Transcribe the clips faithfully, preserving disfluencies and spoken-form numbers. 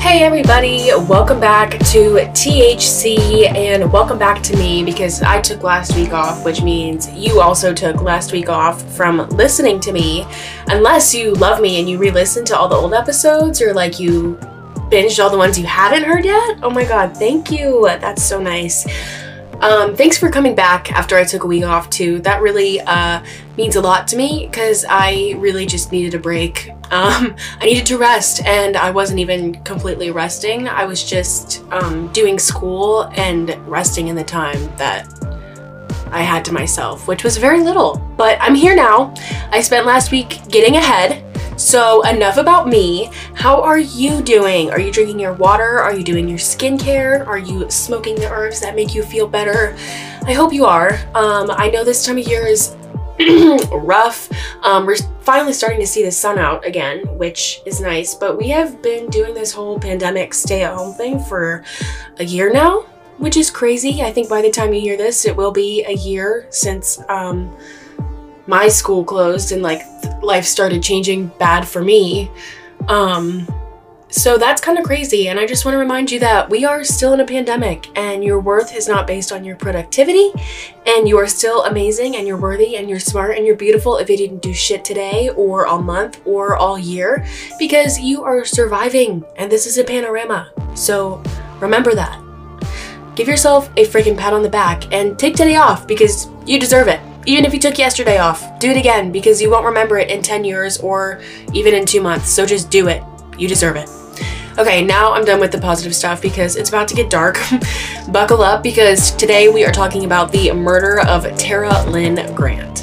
Hey everybody, welcome back to T H C and welcome back to me because I took last week off, which means you also took last week off from listening to me. Unless you love me and you re-listened to all the old episodes or like you binged all the ones you haven't heard yet. Oh my god, thank you. That's so nice. Um, thanks for coming back after I took a week off too. That really uh, means a lot to me because I really just needed a break. Um, I needed to rest and I wasn't even completely resting. I was just um, doing school and resting in the time that I had to myself, which was very little. But I'm here now. I spent last week getting ahead. So enough about me. How are you doing? Are you drinking your water? Are you doing your skincare? Are you smoking the herbs that make you feel better? I hope you are. Um, I know this time of year is rough. Um, we're finally starting to see the sun out again, which is nice, but we have been doing this whole pandemic stay-at-home thing for a year now, which is crazy. I think by the time you hear this, it will be a year since um, my school closed and like life started changing bad for me. Um, so that's kind of crazy. And I just want to remind you that we are still in a pandemic and your worth is not based on your productivity, and you are still amazing and you're worthy and you're smart and you're beautiful if you didn't do shit today or all month or all year, because you are surviving and this is a panorama. So remember that. Give yourself a freaking pat on the back and take today off because you deserve it. Even if you took yesterday off, do it again because you won't remember it in ten years or even in two months. So just do it. You deserve it. Okay, now I'm done with the positive stuff because it's about to get dark. Buckle up because today we are talking about the murder of Tara Lynn Grant.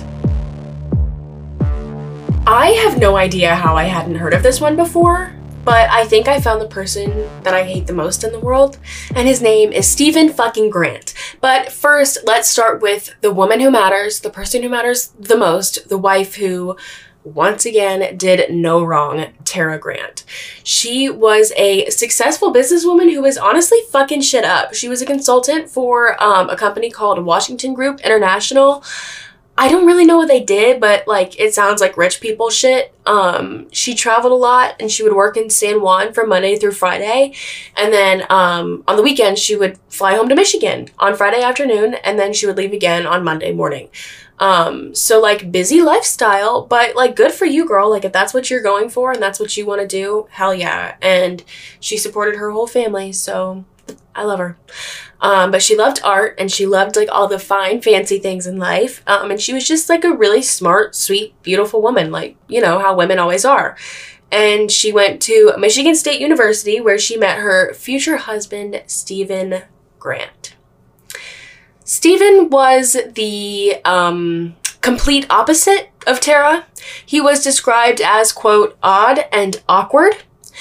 I have no idea how I hadn't heard of this one before, but I think I found the person that I hate the most in the world, and his name is Stephen fucking Grant. But first, let's start with the woman who matters, the person who matters the most, the wife who, once again, did no wrong, Tara Grant. She was a successful businesswoman who was honestly fucking shit up. She was a consultant for um, a company called Washington Group International. I don't really know what they did, but like it sounds like rich people shit. Um, she traveled a lot and she would work in San Juan from Monday through Friday. And then um, on the weekends, she would fly home to Michigan on Friday afternoon and then she would leave again on Monday morning. Um, so like busy lifestyle, but like good for you, girl. Like if that's what you're going for and that's what you want to do, hell yeah. And she supported her whole family, so I love her. Um, but she loved art and she loved like all the fine, fancy things in life. Um, and she was just like a really smart, sweet, beautiful woman, like, you know, how women always are. And she went to Michigan State University where she met her future husband, Stephen Grant. Stephen was the um, complete opposite of Tara. He was described as, quote, odd and awkward.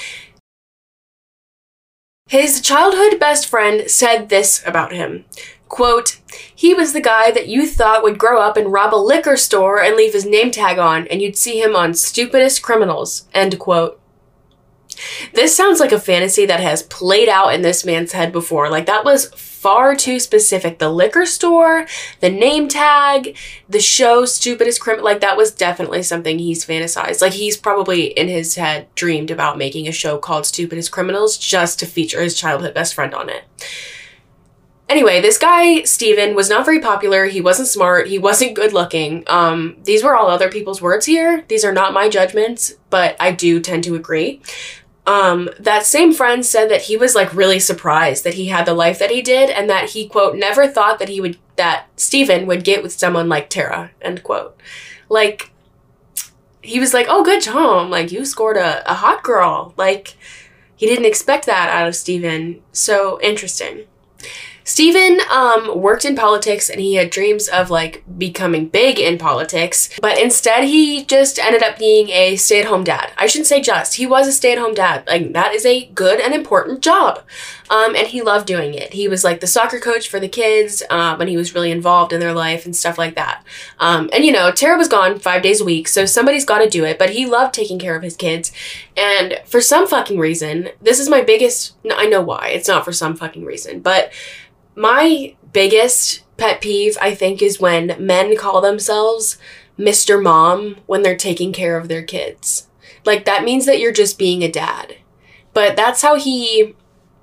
His childhood best friend said this about him, quote, he was the guy that you thought would grow up and rob a liquor store and leave his name tag on and you'd see him on Stupidest Criminals, end quote. This sounds like a fantasy that has played out in this man's head before. Like that was far too specific. The liquor store, the name tag, the show Stupidest Criminal, like that was definitely something he's fantasized. Like he's probably in his head dreamed about making a show called Stupidest Criminals just to feature his childhood best friend on it. Anyway, this guy, Stephen, was not very popular. He wasn't smart. He wasn't good looking. Um, these were all other people's words here. These are not my judgments, but I do tend to agree. Um, that same friend said that he was like really surprised that he had the life that he did and that he, quote, never thought that he would, that Stephen would get with someone like Tara, end quote. Like, he was like, oh, good job. Like, you scored a, a hot girl. Like, he didn't expect that out of Stephen. So interesting. Stephen um, worked in politics and he had dreams of like becoming big in politics, but instead he just ended up being a stay-at-home dad. I shouldn't say just, he was a stay-at-home dad. Like that is a good and important job. Um, and he loved doing it. He was like the soccer coach for the kids um, and he was really involved in their life and stuff like that. Um, and you know, Tara was gone five days a week, so somebody's got to do it, but he loved taking care of his kids. And for some fucking reason, this is my biggest, no, I know why, it's not for some fucking reason, but my biggest pet peeve, I think, is when men call themselves Mister Mom when they're taking care of their kids. Like, that means that you're just being a dad. But that's how he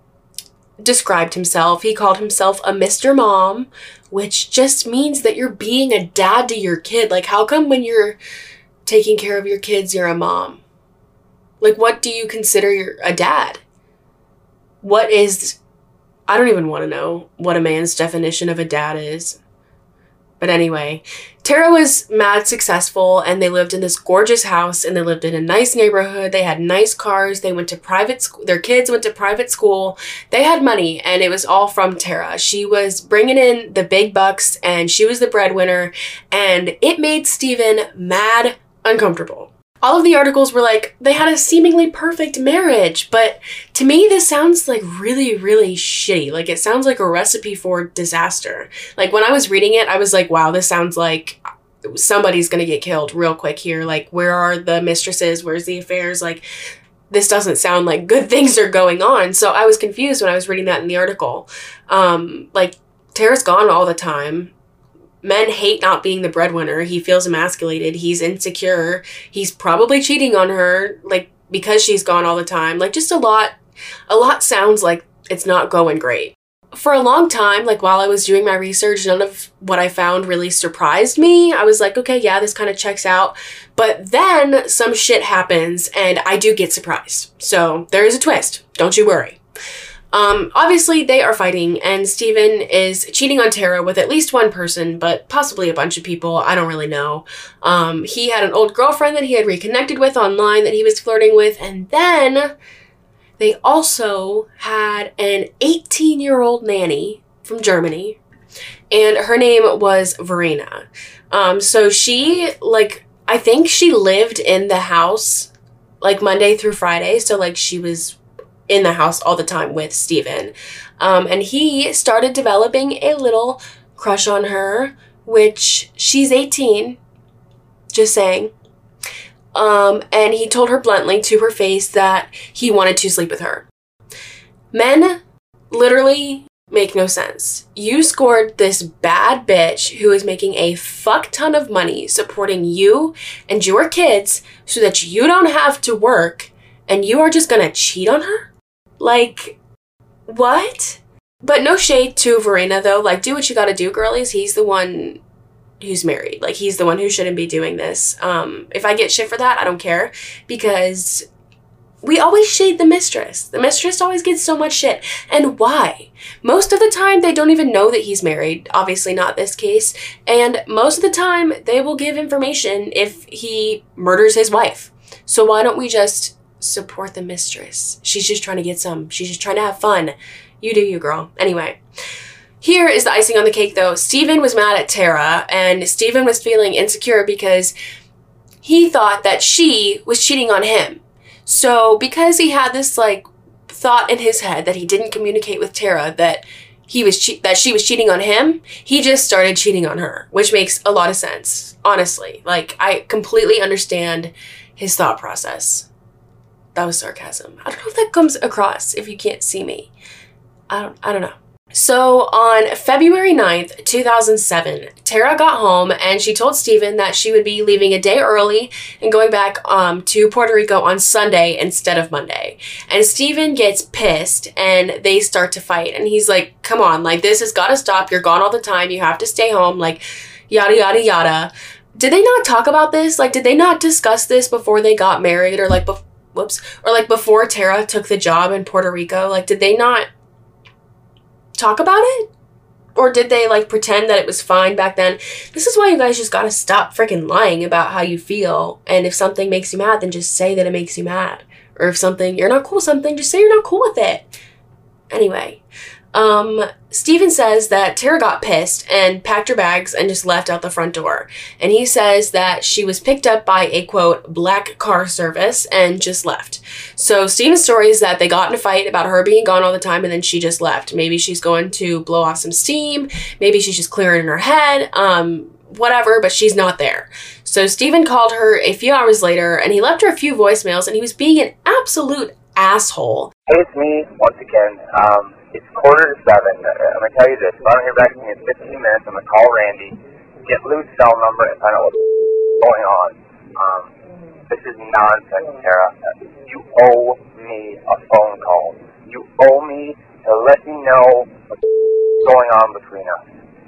described himself. He called himself a Mister Mom, which just means that you're being a dad to your kid. Like, how come when you're taking care of your kids, you're a mom? Like, what do you consider your, a dad? What is... I don't even want to know what a man's definition of a dad is. But anyway, Tara was mad successful, and they lived in this gorgeous house, and they lived in a nice neighborhood. They had nice cars. They went to private school. Their kids went to private school. They had money, and it was all from Tara. She was bringing in the big bucks, and she was the breadwinner, and it made Steven mad uncomfortable. All of the articles were like, they had a seemingly perfect marriage, but to me, this sounds like really, really shitty. Like, it sounds like a recipe for disaster. Like, when I was reading it, I was like, wow, this sounds like somebody's gonna get killed real quick here. Like, where are the mistresses? Where's the affairs? Like, this doesn't sound like good things are going on. So I was confused when I was reading that in the article. Um, like, Tara's gone all the time. Men hate not being the breadwinner. He feels emasculated. He's insecure. He's probably cheating on her, like, because she's gone all the time. Like, just a lot, a lot sounds like it's not going great. For a long time, like, while I was doing my research, none of what I found really surprised me. I was like, okay, yeah, this kind of checks out. But then some shit happens, and I do get surprised. So there is a twist. Don't you worry. Um, obviously, they are fighting, and Steven is cheating on Tara with at least one person, but possibly a bunch of people. I don't really know. Um, he had an old girlfriend that he had reconnected with online that he was flirting with, and then they also had an eighteen-year-old nanny from Germany, and her name was Verena. Um, so she, like, I think she lived in the house, like, Monday through Friday, so, like, she was in the house all the time with Steven. Um, and he started developing a little crush on her, which she's eighteen, just saying. Um, and he told her bluntly to her face that he wanted to sleep with her. Men literally make no sense. You scored this bad bitch who is making a fuck ton of money supporting you and your kids so that you don't have to work, and you are just gonna cheat on her? Like, what? But no shade to Verena, though. Like, do what you gotta do, girlies. He's the one who's married. Like, he's the one who shouldn't be doing this. Um, if I get shit for that, I don't care. Because we always shade the mistress. The mistress always gets so much shit. And why? Most of the time, they don't even know that he's married. Obviously not this case. And most of the time, they will give information if he murders his wife. So why don't we just support the mistress? She's just trying to get some. She's just trying to have fun. You do you, girl. Anyway, here is the icing on the cake, though. Steven was mad at Tara, and Steven was feeling insecure because he thought that she was cheating on him. So because he had this, like, thought in his head that he didn't communicate with Tara that he was che- that she was cheating on him, he just started cheating on her, which makes a lot of sense, honestly. Like, I completely understand his thought process. That was sarcasm. I don't know if that comes across if you can't see me. I don't, I don't know. So on February ninth, two thousand seven, Tara got home and she told Steven that she would be leaving a day early and going back um, to Puerto Rico on Sunday instead of Monday. And Steven gets pissed and they start to fight. And he's like, come on, like, this has got to stop. You're gone all the time. You have to stay home, like, yada, yada, yada. Did they not talk about this? Like, did they not discuss this before they got married, or like before? Whoops. Or like before Tara took the job in Puerto Rico? Like, did they not talk about it? Or did they like pretend that it was fine back then? This is why you guys just gotta stop freaking lying about how you feel. And if something makes you mad, then just say that it makes you mad. Or if something, you're not cool with something, just say you're not cool with it. Anyway, um, Steven says that Tara got pissed and packed her bags and just left out the front door. And he says that she was picked up by a, quote, black car service and just left. So Steven's story is that they got in a fight about her being gone all the time and then she just left. Maybe she's going to blow off some steam. Maybe she's just clearing in her head. Um, whatever, but she's not there. So Steven called her a few hours later and he left her a few voicemails and he was being an absolute asshole. Hey, it's me once again. Um, it's quarter to seven. I'm going to tell you this. If I don't hear back from you in fifteen minutes, I'm going to call Randy, get Lou's cell number, and find out what's going on. Um, this is nonsense, Tara. You owe me a phone call. You owe me to let me know what's going on between us.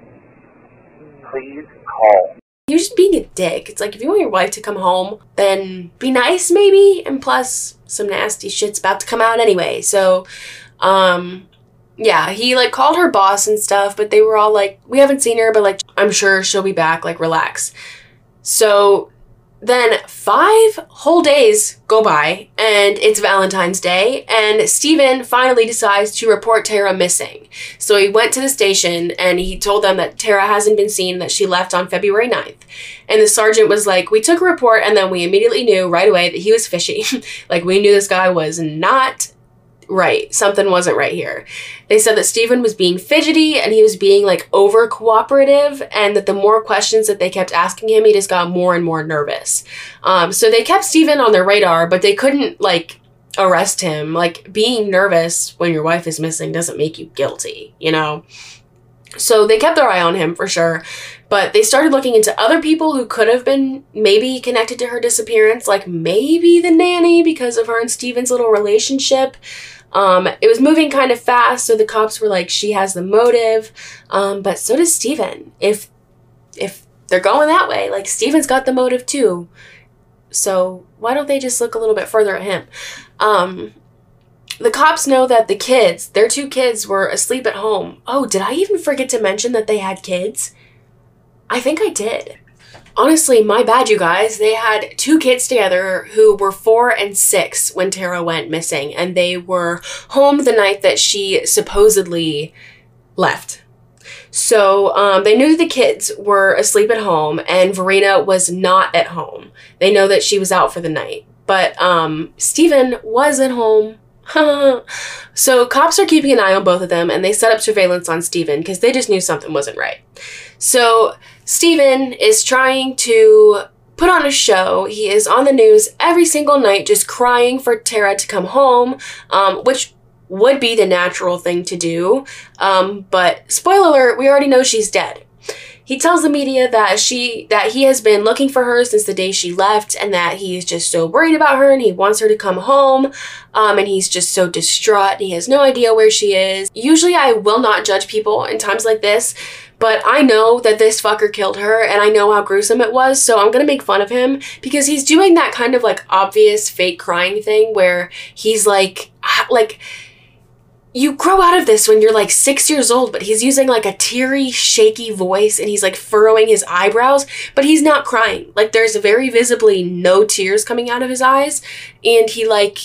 Please call. You're just being a dick. It's like, if you want your wife to come home, then be nice maybe, and plus some nasty shit's about to come out anyway. So, um, yeah, he like called her boss and stuff, but they were all like, we haven't seen her, but like, I'm sure she'll be back, like, relax. So then five whole days go by and it's Valentine's Day, and Steven finally decides to report Tara missing. So he went to the station and he told them that Tara hasn't been seen, that she left on February ninth. And the sergeant was like, we took a report and then we immediately knew right away that he was fishy. Like, we knew this guy was not right. Something wasn't right here. They said that Steven was being fidgety and he was being like over cooperative, and that the more questions that they kept asking him, he just got more and more nervous. Um, so they kept Steven on their radar, but they couldn't like arrest him. Like, being nervous when your wife is missing doesn't make you guilty, you know? So they kept their eye on him for sure, but they started looking into other people who could have been maybe connected to her disappearance, like maybe the nanny, because of her and Steven's little relationship. Um, it was moving kind of fast, so the cops were like, she has the motive, um, but so does Steven. If, if they're going that way, like, Steven's got the motive too, so why don't they just look a little bit further at him? Um, the cops know that the kids, their two kids, were asleep at home. Oh, did I even forget to mention that they had kids? I think I did. Honestly, my bad, you guys. They had two kids together who were four and six when Tara went missing, and they were home the night that she supposedly left. So um, they knew that the kids were asleep at home and Verena was not at home. They know that she was out for the night, but um, Steven was at home. So cops are keeping an eye on both of them, and they set up surveillance on Steven because they just knew something wasn't right. So Steven is trying to put on a show. He is on the news every single night just crying for Tara to come home, um, which would be the natural thing to do. Um, but spoiler alert, we already know she's dead. He tells the media that she that he has been looking for her since the day she left, and that he is just so worried about her and he wants her to come home, um, and he's just so distraught and he has no idea where she is. Usually I will not judge people in times like this, but I know that this fucker killed her and I know how gruesome it was, so I'm gonna make fun of him because he's doing that kind of like obvious fake crying thing where he's like, like, you grow out of this when you're like six years old, but he's using like a teary, shaky voice and he's like furrowing his eyebrows, but he's not crying. Like, there's very visibly no tears coming out of his eyes, and he like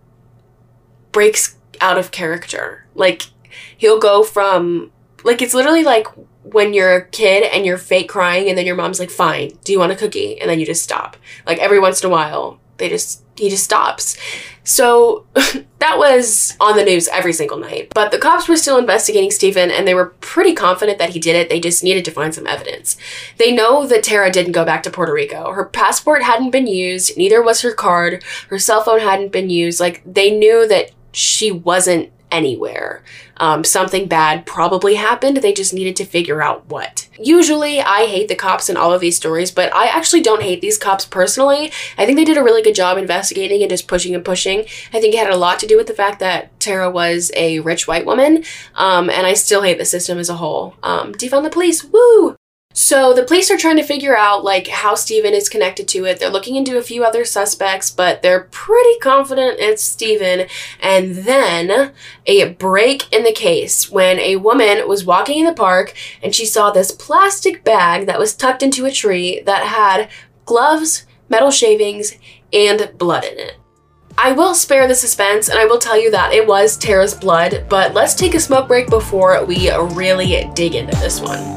breaks out of character. Like, he'll go from, like, it's literally like when you're a kid and you're fake crying and then your mom's like, fine, do you want a cookie? And then you just stop. Like, every once in a while, they just, he just stops. So that was on the news every single night. But the cops were still investigating Steven, and they were pretty confident that he did it. They just needed to find some evidence. They know that Tara didn't go back to Puerto Rico. Her passport hadn't been used, neither was her card. Her cell phone hadn't been used. Like, they knew that she wasn't anywhere. Um, something bad probably happened. They just needed to figure out what. Usually I hate the cops in all of these stories, but I actually don't hate these cops personally. I think they did a really good job investigating and just pushing and pushing. I think it had a lot to do with the fact that Tara was a rich white woman, um, and I still hate the system as a whole. Um, defund the police, woo! So the police are trying to figure out like how Steven is connected to it. They're looking into a few other suspects, but they're pretty confident it's Steven. And then a break in the case when a woman was walking in the park and she saw this plastic bag that was tucked into a tree that had gloves, metal shavings, and blood in it. I will spare the suspense and I will tell you that it was Tara's blood, but let's take a smoke break before we really dig into this one.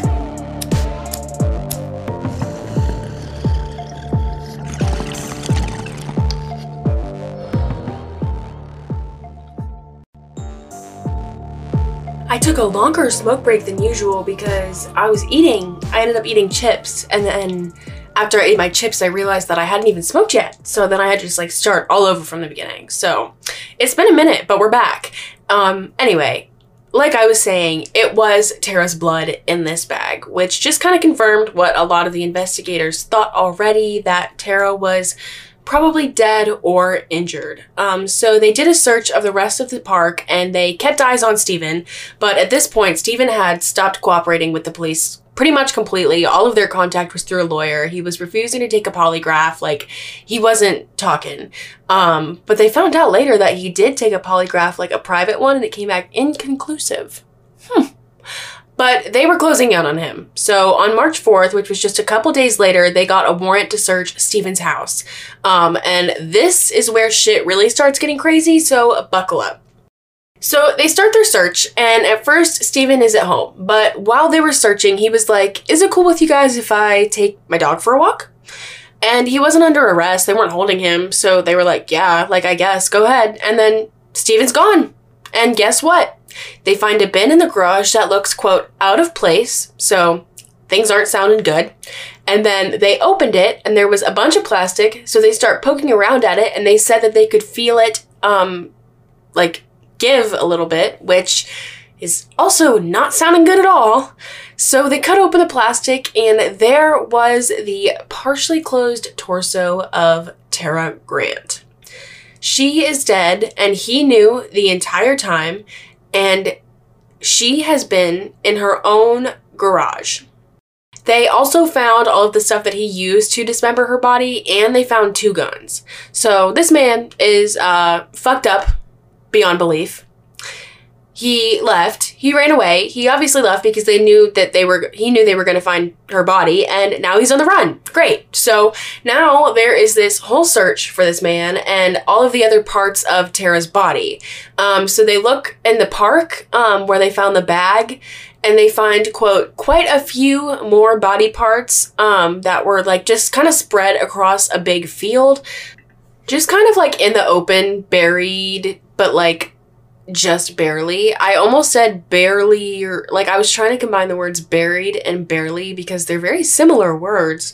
I took a longer smoke break than usual because I was eating, I ended up eating chips, and then after I ate my chips I realized that I hadn't even smoked yet, so then I had to just like start all over from the beginning. So it's been a minute, but we're back. Um, anyway, like I was saying, it was Tara's blood in this bag, which just kind of confirmed what a lot of the investigators thought already, that Tara was probably dead or injured. Um, so they did a search of the rest of the park and they kept eyes on Steven. But at this point, Steven had stopped cooperating with the police pretty much completely. All of their contact was through a lawyer. He was refusing to take a polygraph. Like, he wasn't talking. Um, but they found out later that he did take a polygraph, like a private one, and it came back inconclusive. Hmm. But they were closing out on him. So on March fourth, which was just a couple days later, they got a warrant to search Steven's house. Um, and this is where shit really starts getting crazy, so buckle up. So they start their search, and at first, Steven is at home. But while they were searching, he was like, is it cool with you guys if I take my dog for a walk? And he wasn't under arrest. They weren't holding him. So they were like, yeah, like, I guess, go ahead. And then Steven's gone. And guess what? They find a bin in the garage that looks, quote, out of place. So things aren't sounding good. And then they opened it, and there was a bunch of plastic. So they start poking around at it, and they said that they could feel it, um, like, give a little bit, which is also not sounding good at all. So they cut open the plastic, and there was the partially closed torso of Tara Grant. She is dead, and he knew the entire time, and she has been in her own garage. They also found all of the stuff that he used to dismember her body, and they found two guns. So this man is uh, fucked up beyond belief. He left. He ran away. He obviously left because they knew that they were, he knew they were going to find her body, and now he's on the run. Great. So now there is this whole search for this man and all of the other parts of Tara's body. Um, so they look in the park um, where they found the bag, and they find, quote, quite a few more body parts um, that were like just kind of spread across a big field. Just kind of like in the open, buried, but like just barely. I almost said barely, or like I was trying to combine the words buried and barely because they're very similar words.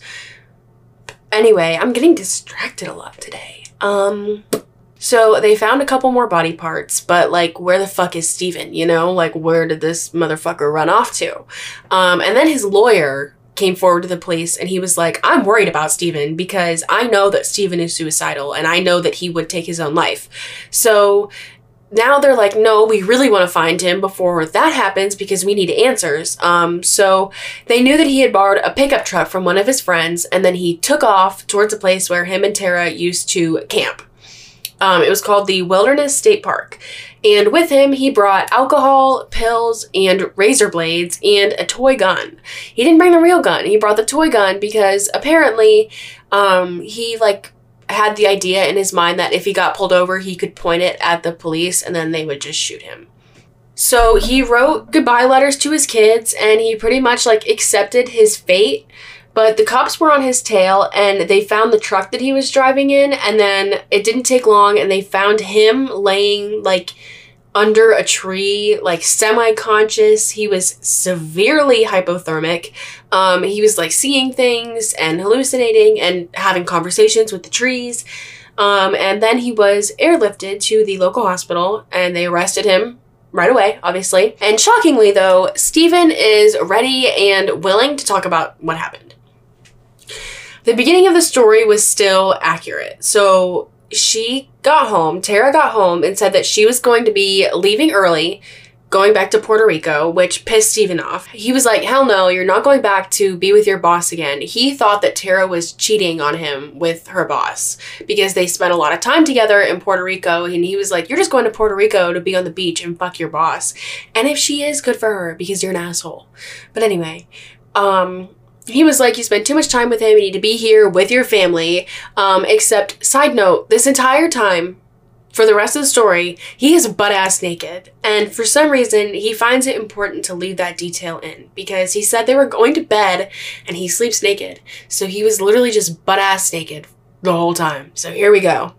Anyway, I'm getting distracted a lot today. Um, so they found a couple more body parts, but like, where the fuck is Steven? You know, like, where did this motherfucker run off to? Um, and then his lawyer came forward to the police, and he was like, I'm worried about Steven because I know that Steven is suicidal, and I know that he would take his own life. So now they're like, no, we really want to find him before that happens because we need answers. Um, so they knew that he had borrowed a pickup truck from one of his friends, and then he took off towards a place where him and Tara used to camp. Um, it was called the Wilderness State Park. And with him, he brought alcohol, pills, and razor blades, and a toy gun. He didn't bring the real gun. He brought the toy gun because apparently um, he, like, had the idea in his mind that if he got pulled over, he could point it at the police, and then they would just shoot him. So he wrote goodbye letters to his kids, and he pretty much, like, accepted his fate. But the cops were on his tail, and they found the truck that he was driving in, and then it didn't take long, and they found him laying, like, under a tree, like, semi-conscious. He was severely hypothermic. Um, he was, like, seeing things and hallucinating and having conversations with the trees. Um, and then he was airlifted to the local hospital, and they arrested him right away, obviously. And shockingly, though, Steven is ready and willing to talk about what happened. The beginning of the story was still accurate. So she got home, Tara got home and said that she was going to be leaving early, going back to Puerto Rico, which pissed Steven off. He was like, hell no, you're not going back to be with your boss again. He thought that Tara was cheating on him with her boss because they spent a lot of time together in Puerto Rico, and he was like, you're just going to Puerto Rico to be on the beach and fuck your boss. And if she is, good for her because you're an asshole. But anyway, um... he was like, you spent too much time with him, you need to be here with your family. Um, except, side note, this entire time, for the rest of the story, he is butt-ass naked. And for some reason, he finds it important to leave that detail in. Because he said they were going to bed, and he sleeps naked. So he was literally just butt-ass naked the whole time. So here we go.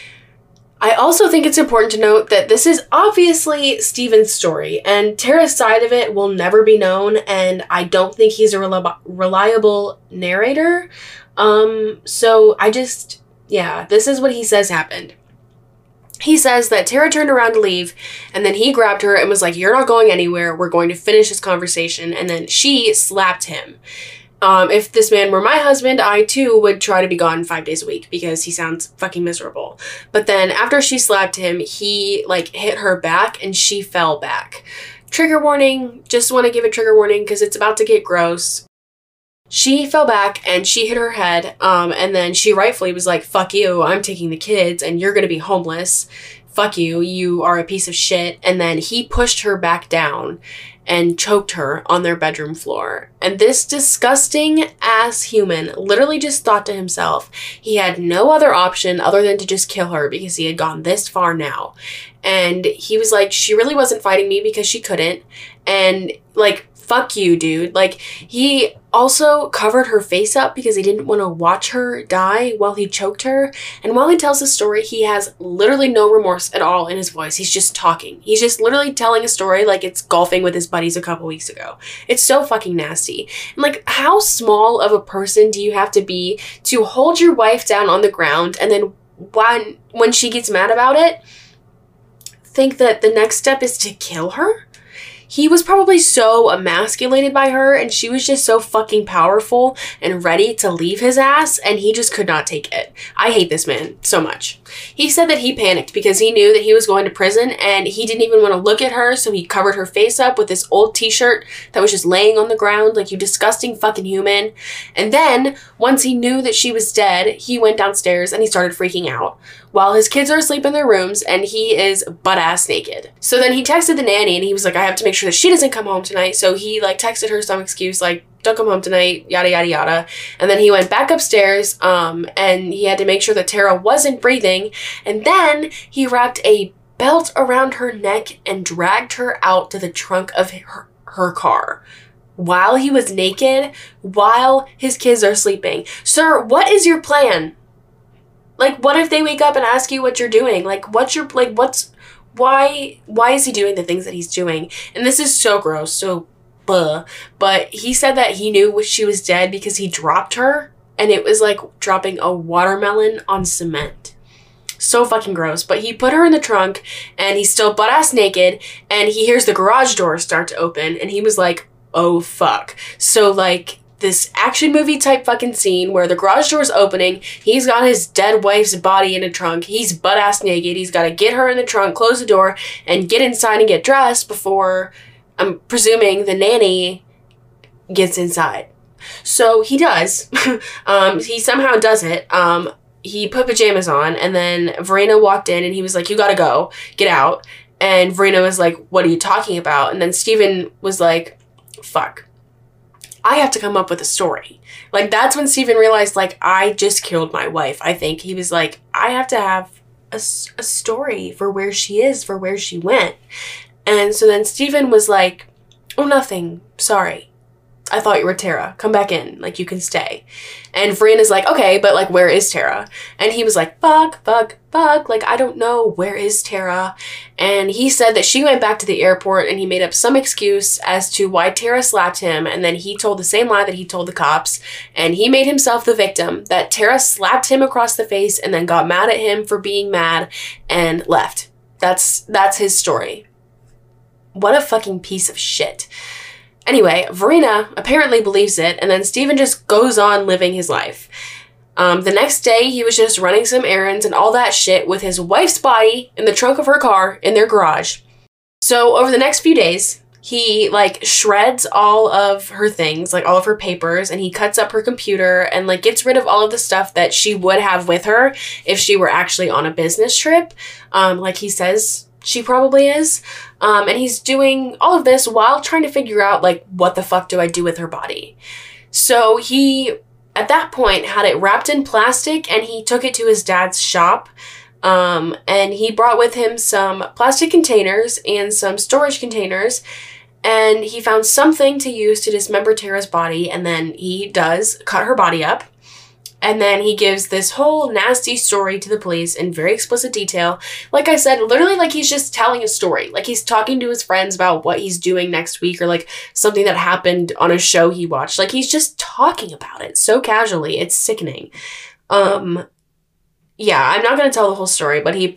I also think it's important to note that this is obviously Steven's story, and Tara's side of it will never be known, and I don't think he's a reli- reliable narrator. Um, so I just, yeah, this is what he says happened. He says that Tara turned around to leave, and then he grabbed her and was like, you're not going anywhere, we're going to finish this conversation, and then she slapped him. Um, if this man were my husband, I too would try to be gone five days a week because he sounds fucking miserable. But then after she slapped him, he like hit her back and she fell back. Trigger warning, just want to give a trigger warning because it's about to get gross. She fell back and she hit her head, um, and then she rightfully was like, fuck you, I'm taking the kids and you're gonna be homeless. Fuck you, you are a piece of shit. And then he pushed her back down and choked her on their bedroom floor. And this disgusting ass human literally just thought to himself he had no other option other than to just kill her because he had gone this far now. And he was like, she really wasn't fighting me because she couldn't. And like, fuck you, dude. Like, he also covered her face up because he didn't want to watch her die while he choked her. And while he tells the story, he has literally no remorse at all in his voice. He's just talking. He's just literally telling a story like it's golfing with his buddies a couple weeks ago. It's so fucking nasty. And like, how small of a person do you have to be to hold your wife down on the ground and then when, when she gets mad about it, think that the next step is to kill her? He was probably so emasculated by her and she was just so fucking powerful and ready to leave his ass and he just could not take it. I hate this man so much. He said that he panicked because he knew that he was going to prison and he didn't even want to look at her, so he covered her face up with this old t-shirt that was just laying on the ground like, you disgusting fucking human. And then once he knew that she was dead, he went downstairs and he started freaking out while his kids are asleep in their rooms and he is butt-ass naked. So then he texted the nanny and he was like, I have to make sure that she doesn't come home tonight. So he like texted her some excuse like, don't come home tonight, yada, yada, yada. And then he went back upstairs um, and he had to make sure that Tara wasn't breathing. And then he wrapped a belt around her neck and dragged her out to the trunk of her, her car while he was naked, while his kids are sleeping. Sir, what is your plan? Like, what if they wake up and ask you what you're doing? Like, what's your, like, what's, why, why is he doing the things that he's doing? And this is so gross, so, buh. But he said that he knew she was dead because he dropped her, and it was like dropping a watermelon on cement. So fucking gross. But he put her in the trunk, and he's still butt-ass naked, and he hears the garage door start to open, and he was like, oh, fuck. So, like, this action movie type fucking scene where the garage door's opening, he's got his dead wife's body in a trunk, he's butt-ass naked, he's got to get her in the trunk, close the door, and get inside and get dressed before, I'm presuming, the nanny gets inside. So he does. um, he somehow does it. Um, he put pajamas on, and then Verena walked in and he was like, you gotta go, get out. And Verena was like, what are you talking about? And then Steven was like, fuck. I have to come up with a story. Like, that's when Steven realized, like, I just killed my wife. I think he was like, I have to have a, a story for where she is, for where she went. And so then Steven was like, oh, nothing. Sorry. I thought you were Tara. Come back in. Like, you can stay. And Verena's like, okay, but, like, where is Tara? And he was like, fuck, fuck, fuck. Like, I don't know. Where is Tara? And he said that she went back to the airport and he made up some excuse as to why Tara slapped him. And then he told the same lie that he told the cops. And he made himself the victim, that Tara slapped him across the face and then got mad at him for being mad and left. That's, that's his story. What a fucking piece of shit. Anyway, Verena apparently believes it, and then Steven just goes on living his life. Um, the next day, he was just running some errands and all that shit with his wife's body in the trunk of her car in their garage. So over the next few days, he, like, shreds all of her things, like, all of her papers, and he cuts up her computer and, like, gets rid of all of the stuff that she would have with her if she were actually on a business trip, um, like he says she probably is. Um, and he's doing all of this while trying to figure out, like, what the fuck do I do with her body? So he, at that point, had it wrapped in plastic and he took it to his dad's shop. Um, and he brought with him some plastic containers and some storage containers. And he found something to use to dismember Tara's body. And then he does cut her body up. And then he gives this whole nasty story to the police in very explicit detail. Like I said, literally like he's just telling a story. Like he's talking to his friends about what he's doing next week or like something that happened on a show he watched. Like he's just talking about it so casually. It's sickening. Um, yeah, I'm not going to tell the whole story, but he put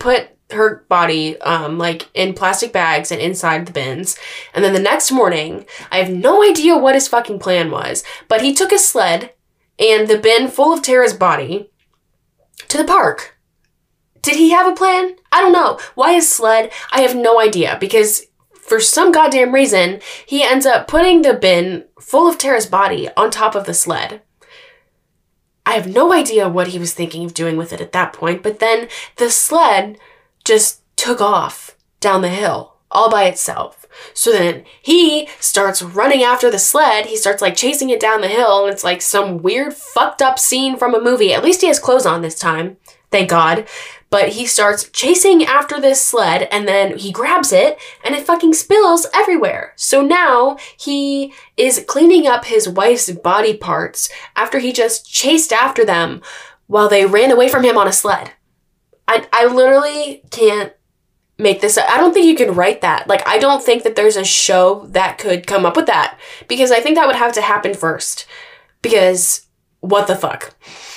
her body, um, like in plastic bags and inside the bins. And then the next morning, I have no idea what his fucking plan was, but he took a sled and the bin full of Tara's body to the park. Did he have a plan? I don't know. Why his sled? I have no idea, because for some goddamn reason, he ends up putting the bin full of Tara's body on top of the sled. I have no idea what he was thinking of doing with it at that point, but then the sled just took off down the hill all by itself. So then he starts running after the sled. He starts like chasing it down the hill, and it's like some weird fucked up scene from a movie. At least he has clothes on this time. Thank God. But he starts chasing after this sled, and then he grabs it and it fucking spills everywhere. So now he is cleaning up his wife's body parts after he just chased after them while they ran away from him on a sled. I, I literally can't make this up. I don't think you can write that. Like, I don't think that there's a show that could come up with that, because I think that would have to happen first, because what the fuck?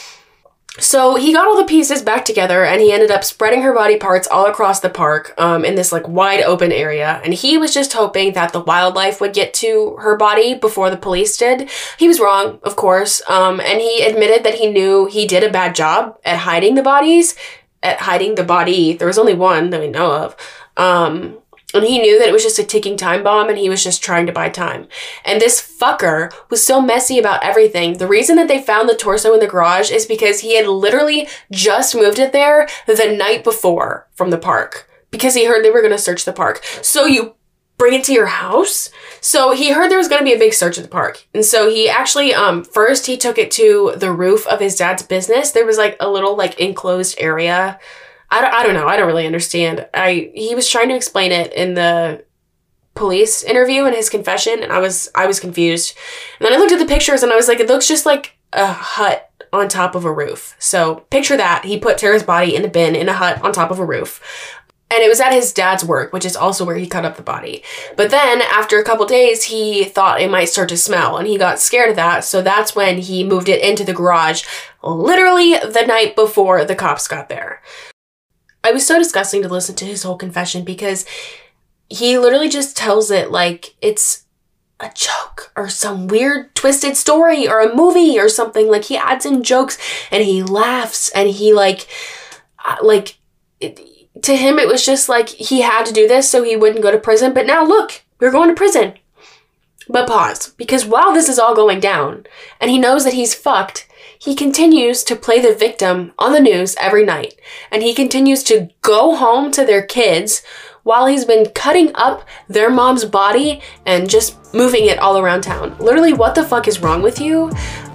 So he got all the pieces back together, and he ended up spreading her body parts all across the park um, in this like wide open area. And he was just hoping that the wildlife would get to her body before the police did. He was wrong, of course. Um, and he admitted that he knew he did a bad job at hiding the bodies, at hiding the body. There was only one that we know of. Um, And he knew that it was just a ticking time bomb, and he was just trying to buy time. And this fucker was so messy about everything. The reason that they found the torso in the garage is because he had literally just moved it there the night before from the park, because he heard they were going to search the park. So you bring it to your house? So he heard there was going to be a big search of the park. And so he actually, um, first he took it to the roof of his dad's business. There was like a little like enclosed area. I don't, I don't know. I don't really understand. I he was trying to explain it in the police interview in his confession, and I was I was confused. And then I looked at the pictures, and I was like, it looks just like a hut on top of a roof. So picture that. He put Tara's body in a bin in a hut on top of a roof. And it was at his dad's work, which is also where he cut up the body. But then after a couple days, he thought it might start to smell, and he got scared of that. So that's when he moved it into the garage, literally the night before the cops got there. It was so disgusting to listen to his whole confession, because he literally just tells it like it's a joke or some weird twisted story or a movie or something. Like, he adds in jokes and he laughs, and he like, like it, to him, it was just like he had to do this so he wouldn't go to prison. But now look, we're going to prison. But pause, because while this is all going down and he knows that he's fucked, he continues to play the victim on the news every night. And he continues to go home to their kids while he's been cutting up their mom's body and just moving it all around town. Literally, what the fuck is wrong with you?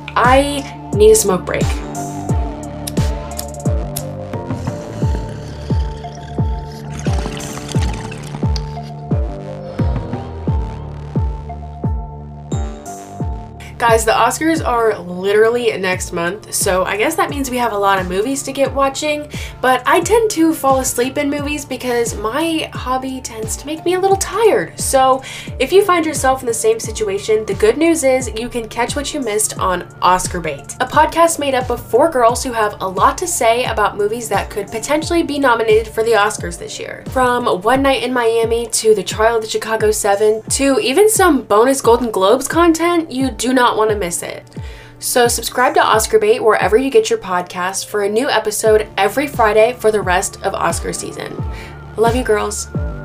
I need a smoke break. Guys, the Oscars are literally next month, so I guess that means we have a lot of movies to get watching, but I tend to fall asleep in movies because my hobby tends to make me a little tired. So if you find yourself in the same situation, the good news is you can catch what you missed on Oscar Bait, a podcast made up of four girls who have a lot to say about movies that could potentially be nominated for the Oscars this year. From One Night in Miami to The Trial of the Chicago Seven to even some bonus Golden Globes content, you do not want to miss it. So subscribe to Oscar Bait wherever you get your podcasts for a new episode every Friday for the rest of Oscar season. Love you, girls.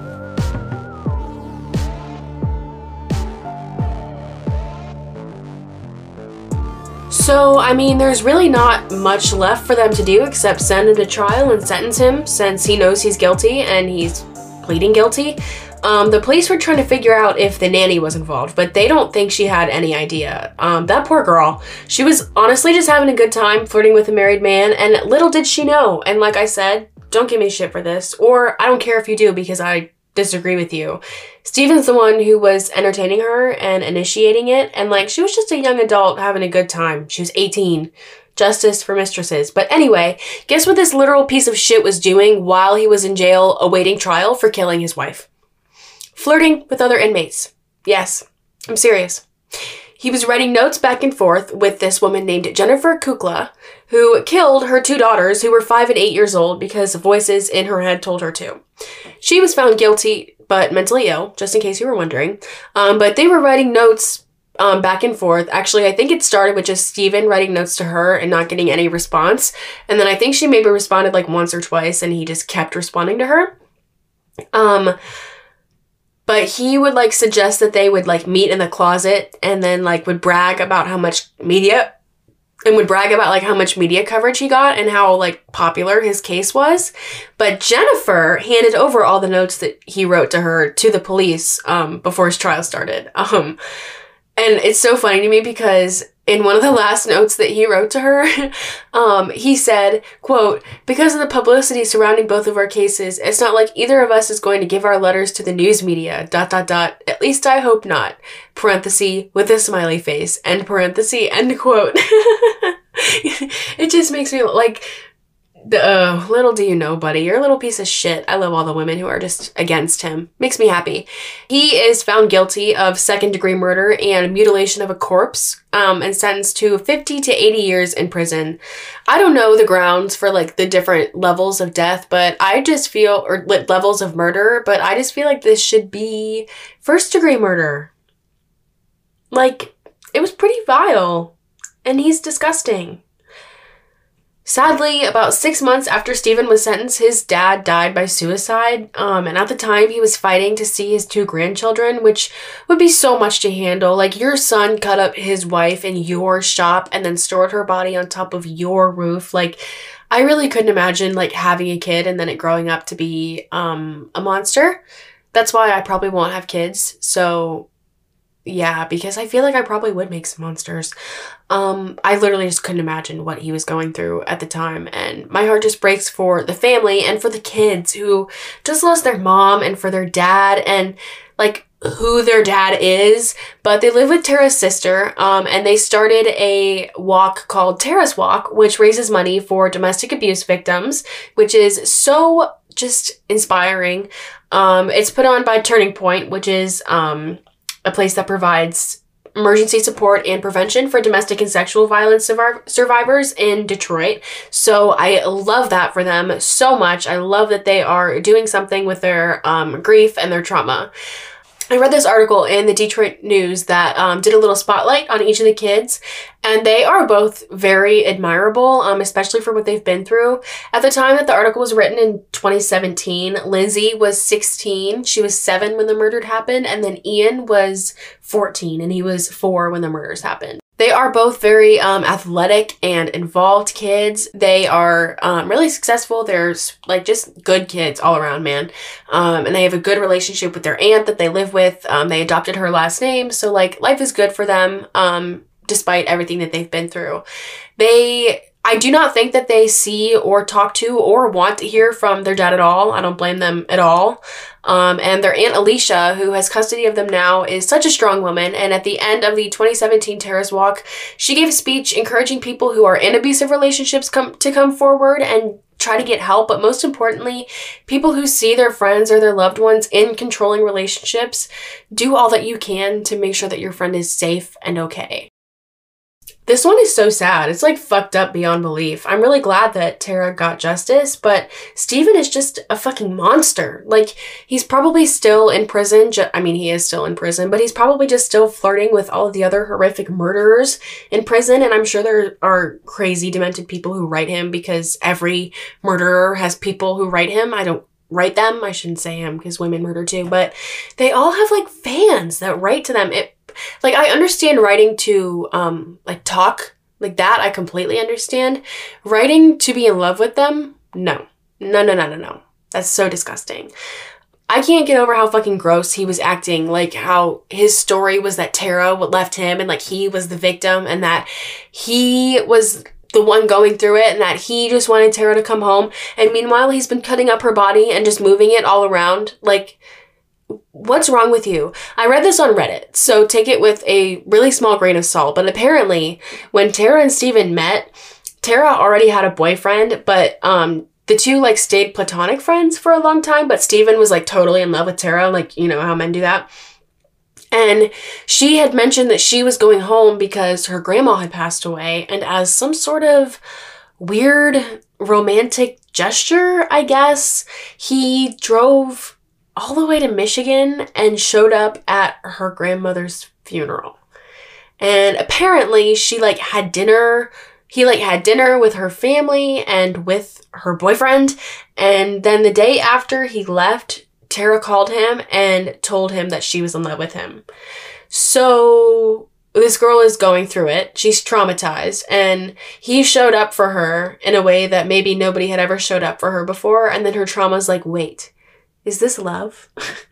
So, I mean, there's really not much left for them to do except send him to trial and sentence him, since he knows he's guilty and he's pleading guilty. Um, the police were trying to figure out if the nanny was involved, but they don't think she had any idea. Um, that poor girl. She was honestly just having a good time flirting with a married man, and little did she know. And like I said, don't give me shit for this, or I don't care if you do because I disagree with you. Steven's the one who was entertaining her and initiating it, and like, she was just a young adult having a good time. She was eighteen. Justice for mistresses. But anyway, guess what this literal piece of shit was doing while he was in jail awaiting trial for killing his wife? Flirting with other inmates. Yes, I'm serious. He he was writing notes back and forth with this woman named Jennifer Kukla, who killed her two daughters who were five and eight years old because voices in her head told her to. She was found guilty, but mentally ill, just in case you were wondering. Um, but they were writing notes um, back and forth. Actually, I think it started with just Steven writing notes to her and not getting any response. And then I think she maybe responded like once or twice, and he just kept responding to her. Um... But he would, like, suggest that they would, like, meet in the closet and then, like, would brag about how much media, and would brag about, like, how much media coverage he got and how, like, popular his case was. But Jennifer handed over all the notes that he wrote to her to the police um, before his trial started. Um, and it's so funny to me because in one of the last notes that he wrote to her, um, he said, quote, "Because of the publicity surrounding both of our cases, it's not like either of us is going to give our letters to the news media, dot, dot, dot. At least I hope not. Parenthesis, with a smiley face, end parenthesis, end quote." It just makes me like, oh, little do you know, buddy, you're a little piece of shit. I love all the women who are just against him. Makes me happy. He is found guilty of second-degree murder and mutilation of a corpse, um, and sentenced to fifty to eighty years in prison. I don't know the grounds for, like, the different levels of death, but I just feel, or like, levels of murder, but I just feel like this should be first-degree murder. Like, it was pretty vile, and he's disgusting. Sadly, about six months after Steven was sentenced, his dad died by suicide, um, and at the time he was fighting to see his two grandchildren, which would be so much to handle. Like, your son cut up his wife in your shop and then stored her body on top of your roof. Like, I really couldn't imagine, like, having a kid and then it growing up to be um, a monster. That's why I probably won't have kids, so yeah, because I feel like I probably would make some monsters. Um, I literally just couldn't imagine what he was going through at the time, and my heart just breaks for the family and for the kids who just lost their mom and for their dad and, like, who their dad is. But they live with Tara's sister, um, and they started a walk called Tara's Walk, which raises money for domestic abuse victims, which is so just inspiring. Um, it's put on by Turning Point, which is um, a place that provides emergency support and prevention for domestic and sexual violence survivors in Detroit. So I love that for them so much. I love that they are doing something with their um, grief and their trauma. I read this article in the Detroit News that um, did a little spotlight on each of the kids, and they are both very admirable, um, especially for what they've been through. At the time that the article was written in twenty seventeen, Lizzie was sixteen. She was seven when the murder happened, and then Ian was fourteen, and he was four when the murders happened. They are both very um, athletic and involved kids. They are um, really successful. They're like just good kids all around, man. Um, and they have a good relationship with their aunt that they live with. Um, they adopted her last name. So like life is good for them um, despite everything that they've been through. They... I do not think that they see or talk to or want to hear from their dad at all. I don't blame them at all. Um, and their Aunt Alicia, who has custody of them now, is such a strong woman. And at the end of the twenty seventeen Tara's Walk, she gave a speech encouraging people who are in abusive relationships come to come forward and try to get help. But most importantly, people who see their friends or their loved ones in controlling relationships, do all that you can to make sure that your friend is safe and okay. This one is so sad. It's like fucked up beyond belief. I'm really glad that Tara got justice, but Steven is just a fucking monster. Like, he's probably still in prison. Ju- I mean, he is still in prison, but he's probably just still flirting with all of the other horrific murderers in prison. And I'm sure there are crazy, demented people who write him because every murderer has people who write him. I don't write them. I shouldn't say him because women murder too, but they all have like fans that write to them. It Like, I understand writing to, um, like, talk like that. I completely understand. Writing to be in love with them? No. No, no, no, no, no. That's so disgusting. I can't get over how fucking gross he was acting. Like, how his story was that Tara left him and, like, he was the victim and that he was the one going through it and that he just wanted Tara to come home. And meanwhile, he's been cutting up her body and just moving it all around. Like, what's wrong with you? I read this on Reddit, so take it with a really small grain of salt. But apparently, when Tara and Steven met, Tara already had a boyfriend, but um, the two, like, stayed platonic friends for a long time. But Steven was, like, totally in love with Tara, like, you know how men do that. And she had mentioned that she was going home because her grandma had passed away, and as some sort of weird romantic gesture, I guess, he drove all the way to Michigan and showed up at her grandmother's funeral. And apparently she like had dinner, he like had dinner with her family and with her boyfriend. And then the day after he left, Tara called him and told him that she was in love with him. So this girl is going through it. She's traumatized, and he showed up for her in a way that maybe nobody had ever showed up for her before. And then her trauma's like, wait, is this love?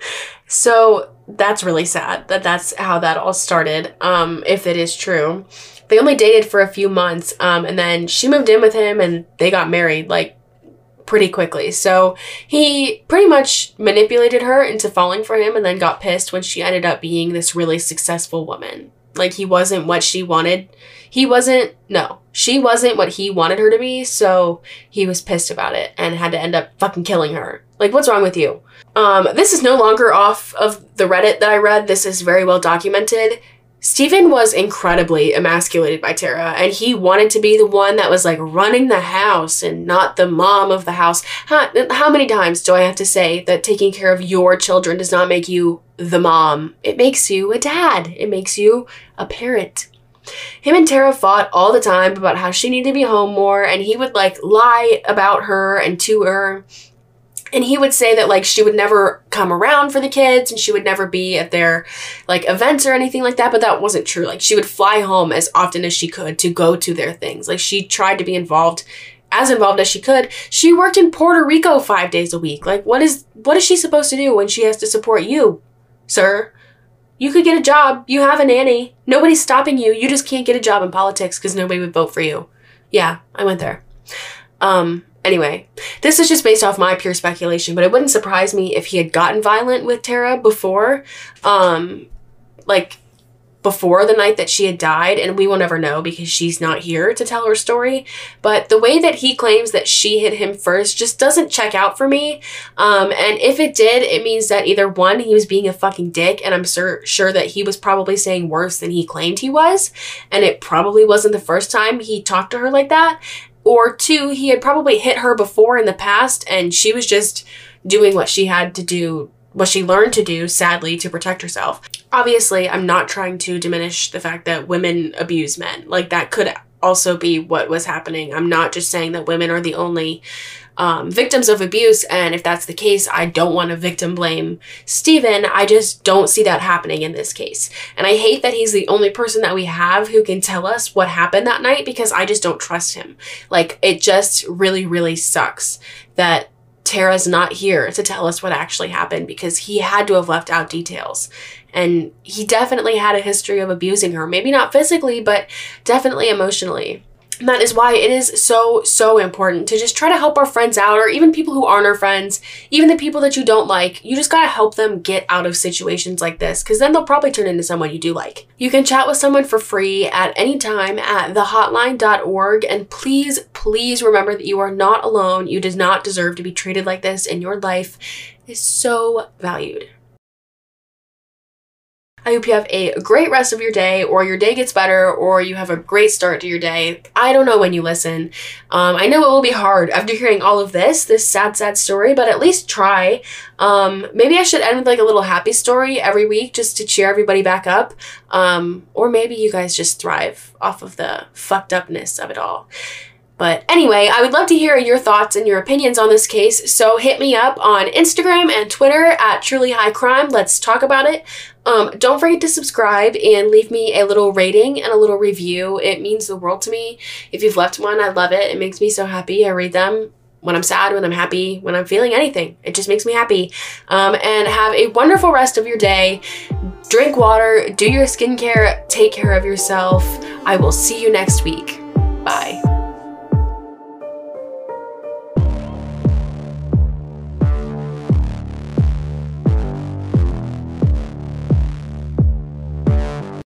So that's really sad that that's how that all started, um, if it is true. They only dated for a few months, um, and then she moved in with him and they got married, like, pretty quickly. So he pretty much manipulated her into falling for him and then got pissed when she ended up being this really successful woman. Like, he wasn't what she wanted. He wasn't, no, she wasn't what he wanted her to be, so he was pissed about it and had to end up fucking killing her. Like, what's wrong with you? Um, this is no longer off of the Reddit that I read. This is very well documented. Steven was incredibly emasculated by Tara, and he wanted to be the one that was like running the house and not the mom of the house. How, how many times do I have to say that taking care of your children does not make you the mom? It makes you a dad. It makes you a parent. Him and Tara fought all the time about how she needed to be home more, and he would like lie about her and to her. And he would say that, like, she would never come around for the kids and she would never be at their, like, events or anything like that. But that wasn't true. Like, she would fly home as often as she could to go to their things. Like, she tried to be involved, as involved as she could. She worked in Puerto Rico five days a week. Like, what is, what is she supposed to do when she has to support you, sir? You could get a job. You have a nanny. Nobody's stopping you. You just can't get a job in politics because nobody would vote for you. Yeah, I went there. Um... Anyway, this is just based off my pure speculation, but it wouldn't surprise me if he had gotten violent with Tara before, um, like, before the night that she had died, and we will never know because she's not here to tell her story. But the way that he claims that she hit him first just doesn't check out for me. Um, and if it did, it means that either one, he was being a fucking dick, and I'm sur- sure that he was probably saying worse than he claimed he was, and it probably wasn't the first time he talked to her like that. Or two, he had probably hit her before in the past and she was just doing what she had to do, what she learned to do, sadly, to protect herself. Obviously, I'm not trying to diminish the fact that women abuse men. Like, that could also be what was happening. I'm not just saying that women are the only um, victims of abuse, and if that's the case, I don't want to victim blame Steven. I just don't see that happening in this case. And I hate that he's the only person that we have who can tell us what happened that night because I just don't trust him. Like, it just really, really sucks that Tara's not here to tell us what actually happened because he had to have left out details. And he definitely had a history of abusing her. Maybe not physically, but definitely emotionally. And that is why it is so, so important to just try to help our friends out, or even people who aren't our friends, even the people that you don't like. You just gotta help them get out of situations like this, because then they'll probably turn into someone you do like. You can chat with someone for free at any time at the hotline dot org, and please, please remember that you are not alone. You do not deserve to be treated like this, and your life is so valued. I hope you have a great rest of your day, or your day gets better, or you have a great start to your day. I don't know when you listen. Um, I know it will be hard after hearing all of this, this sad, sad story, but at least try. Um, maybe I should end with like a little happy story every week just to cheer everybody back up. Um, or maybe you guys just thrive off of the fucked upness of it all. But anyway, I would love to hear your thoughts and your opinions on this case, so hit me up on Instagram and Twitter at Truly High Crime. Let's talk about it. Um, don't forget to subscribe and leave me a little rating and a little review. It means the world to me. If you've left one, I love it. It makes me so happy. I read them when I'm sad, when I'm happy, when I'm feeling anything. It just makes me happy. Um, and have a wonderful rest of your day. Drink water, do your skincare, take care of yourself. I will see you next week. Bye.